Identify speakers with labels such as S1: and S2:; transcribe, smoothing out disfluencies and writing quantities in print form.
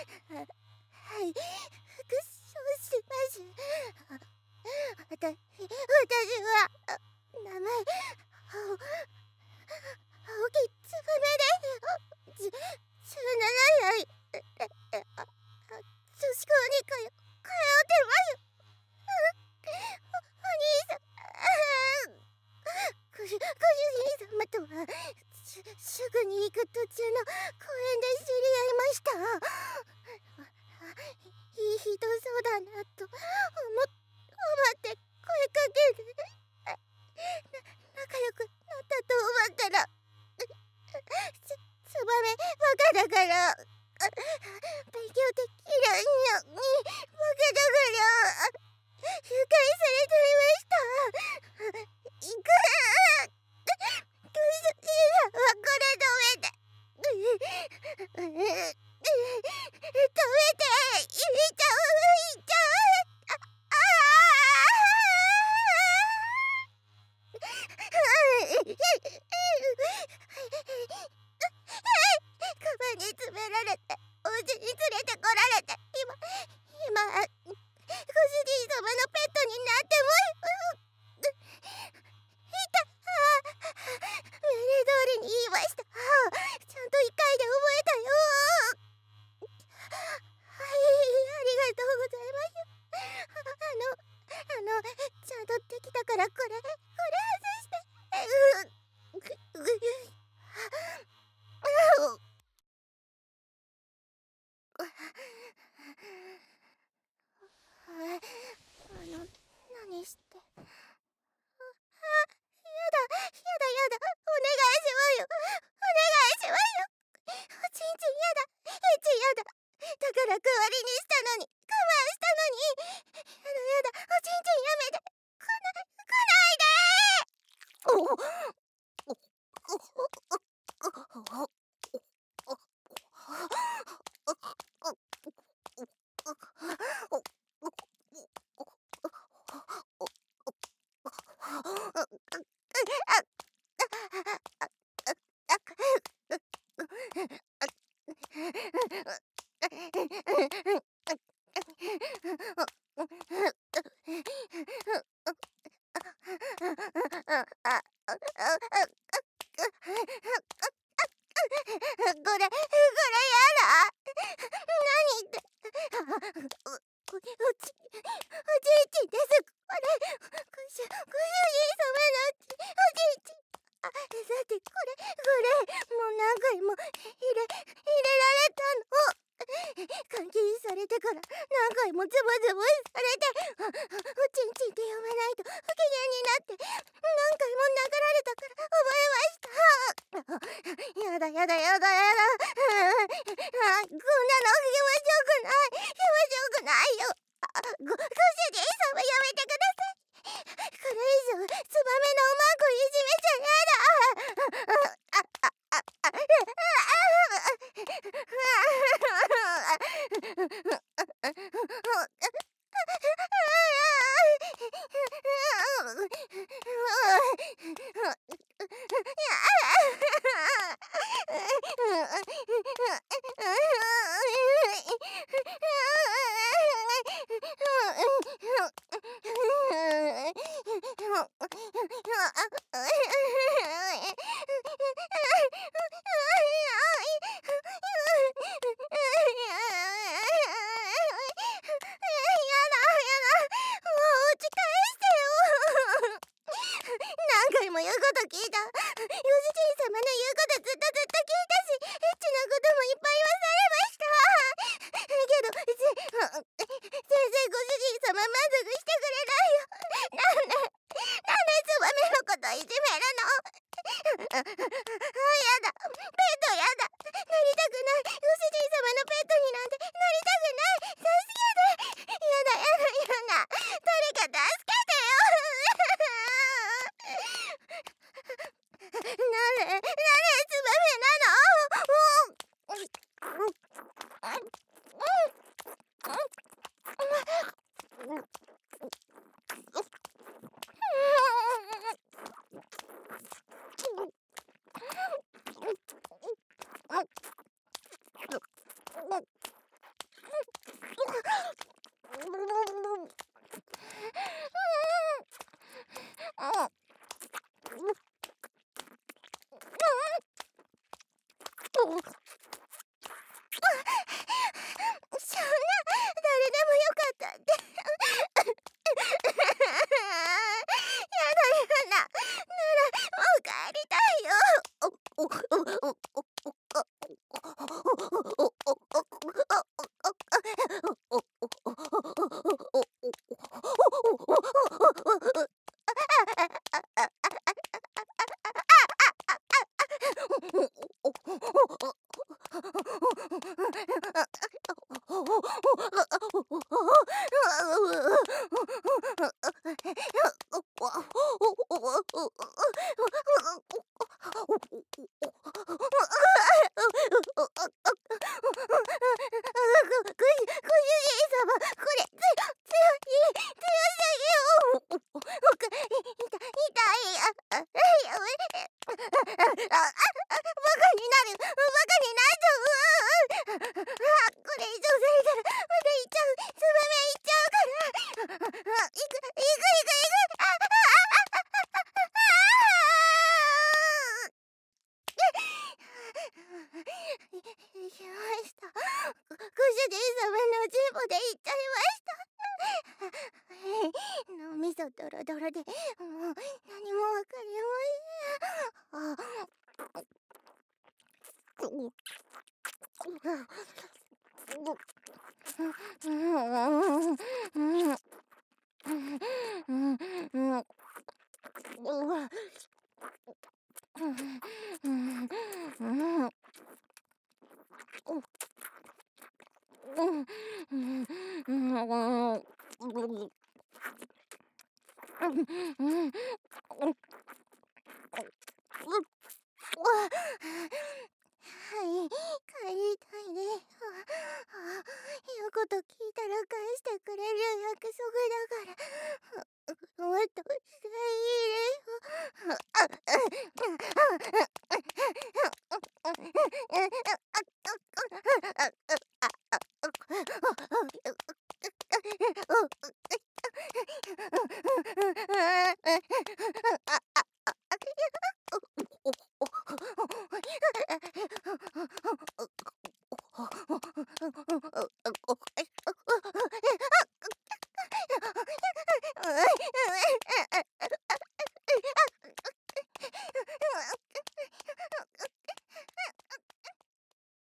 S1: はい、復唱します。私は、名前、青木つばめで、17歳、女子校に通ってます。お兄さん、ご主人様とは、すぐに行く途中の公園で知り合いました。いい人そうだなと思って声かけて、仲良くなったと思ったら、ツバメバカだから、勉強できるのにバカだから、誘拐されちゃいました。行く。ご主人さんはこれ止めて。止めて。入れちゃう。あカバンに詰められて、お家に連れてこられて、今、ご主人様のペットになっても命令通りに言いました。ちゃんと1回で覚えたよ。はい、ありがとうございます。ちゃんとできたからこれ外して。何して。やだ、お願いしますよ。お願いしますよ。おちんちんやだ、エッチやだ。だから代わりにしたのに、我慢したのに。やだ、おちんちんやめて。来ないでこれやだ。何って。おちんちんです。これ。ご主人様のおちんちん。だってこれ、もう何回も入れられたの。監禁されてから何回もズボズボされて、おちんちんって呼ばないと不機嫌になって、何回も殴られたから覚えました。やだ。こんなの気持ちよくないよ。ご主人様やめてください。これ以上ツバメのおまんこいじめちゃ何回も言うこと聞いた。ご主人様の言うことずっと聞いたし、エッチなこともいっぱい言わされました。けど、先生ご主人様満足してくれないよ。なんでツバメのこといじめるの。やだ。ペットやだ。なりたくない。ご主人様のペットになんてなりたくない。助けて。やだ。誰か助けてよ。なんでツバメなの。 脳みそドロドロでもう何もわかりません。はい、帰りたいです。言うこと聞いたら返してくれる約束だから、もっとしていいです。